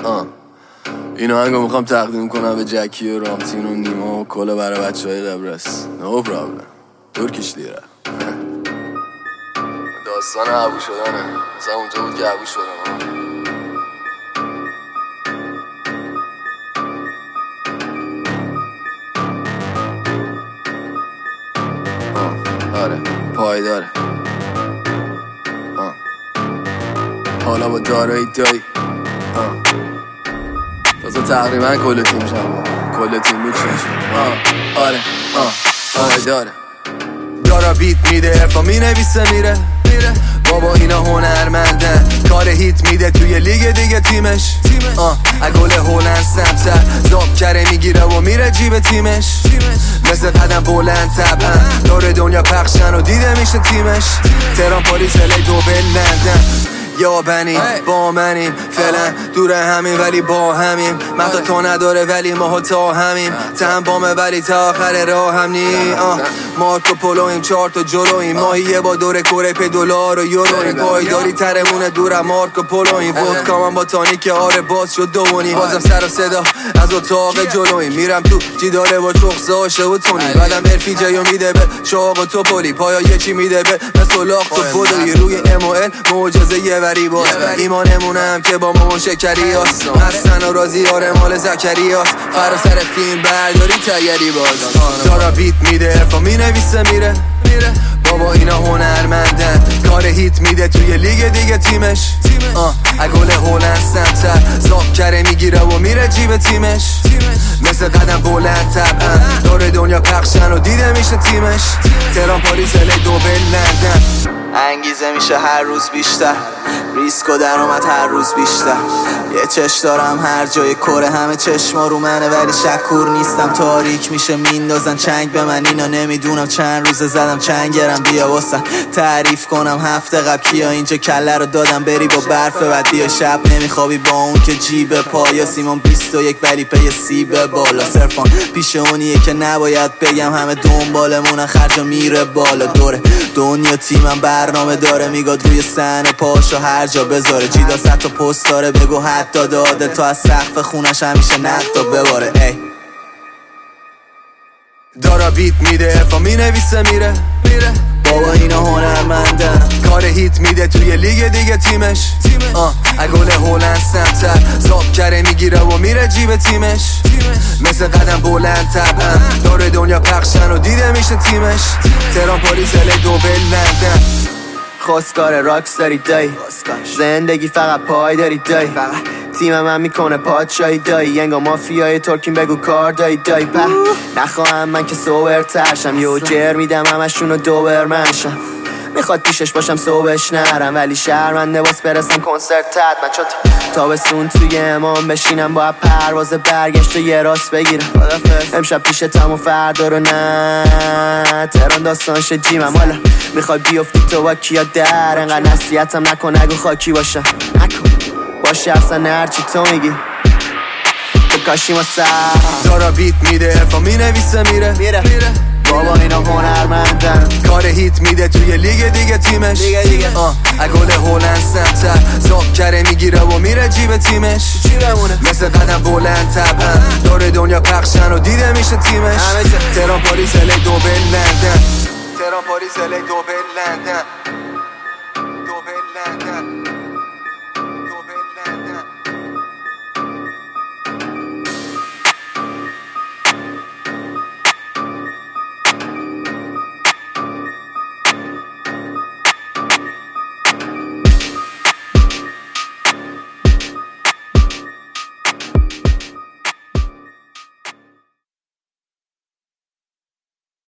این آهنگو میخوام تقدیم کنم به جکی و رامتین و نیما و کلا برای بچه های قبرس. نو پرابلم. ترکیش لیره. داستان عبو شدنه. مثلا اونجا بود که عبو شدم. آره پایداره. حالا با دارایی دایی تازه تقریبا کل تیم شما کل تیم بود آره پایداره. دارا بیت میده ارفا می نویسه میره بابا اینا هنرمندن کار هیت میده توی لیگ دیگه تیمش اگل هولند سمتر زاب کره میگیره و میره جیب تیمش مثل قدم بلند طبعا دور دنیا پخشن و دیده میشه تیمش تهران پاریس الی دوبل لندن یا بنی با منیم فعلا دور همین ولی با همیم مهدا تو نداره ولی ماها تا همیم تهم بامه ولی تا آخر راه هم نی مارکو پولویم 4 تا جلویم ماهیه با دور کره پی دلار و یورویم پایداری ترمونه دورم مارکو پولویم ودکا من با تانیک آره باز شد دوونی بازم سر و صدا از اتاق جلویم میرم تو جیداره با چخزاشه و تونی بعدم ارفی جایو میده به چاق و توپولی پایا یه چی میده به مثل لاخت و پودوی روی اموئل معجزه یه وری باز ایمانمونم که با مامان شکری هست هستن و رازی آره مال زکری هست فراسر فیلم برداری تیری باز دارا بیت میده ارفا می نویسه میره بابا اینا هنرمندن کار هیت میده توی لیگ دیگه تیمش اگل هولند سمتر زاب کره میگیره و میره جیب تیمش مثل قدم بلند طبعا دور دنیا پخشن و دیده میشه تیمش تهران پاریس الی دوبل لندن انگیزه میشه هر روز بیشتر ریسک و درآمد هر روز بیشتر یه چش دارم هر جای کره همه چشما رو منه ولی شکور نیستم تاریک میشه میندازن چنگ به من اینا نمیدونم چند روزه زدم چنگرم بیا واسه تعریف کنم هفته قبل کیا اینجا کله رو دادم بری با برف بعد بیا شب نمیخوابی با اون که جیب پایا سیمون 21 ولی پی سیب بالا صرفان پیش اونیه که نباید بگم همه دنبالمونن خرجا میره بالا دوره دنیا تیمم برنامه داره میگاد روی صحنه پاشو هر جا بذاره جیدا 100 تا پست داره بگو حتی داده تا از سقف خونش همیشه نقدا بباره ای دارا بیت میده ارفا می نویسه میره بابا اینا هنرمندن کار هیت میده توی لیگ دیگه تیمش اگل هولند سمتر زاب کره میگیره و میره جیب تیمش مثل قدم بلند طبعا دور دنیا پخشن و دیده میشه تیمش تهران پاریس الی دوبل لندن خواستگار راکس داری دایی زندگی فقط پای داری دایی تیم من میکنه پادشاهی دایی ینگا مافیای ترکیم بگو کار دایی په نخواهم من که سوبر ترشم یو جر میدم همشونو دوبر منشم میخواد پیشش باشم صبحش نرم ولی شرمنده باز برسم کنسرت من چون تابستون توی امام بشینم با پرواز برگشت و یه راست بگیرم امشب پیشتم و فردا رو نه تهران داستان شد جیمم حالا میخوای بیفتی تو با کیا در انقدر نصیحتم نکن نگو خاکی باشم نکن باشه اصلا هرچی تو میگی تو کاشی ما سر دارا بیت میده ارفا می نویسه میره بابا اینا هنرمندن کار هیت میده توی لیگ دیگه تیمش اگل هولند سمتر زاب کره میگیره و میره جیب تیمش مثل قدم بلند طبعا دور دنیا پخشن و دیده میشه تیمش تهران پاریس الی دوبل لندن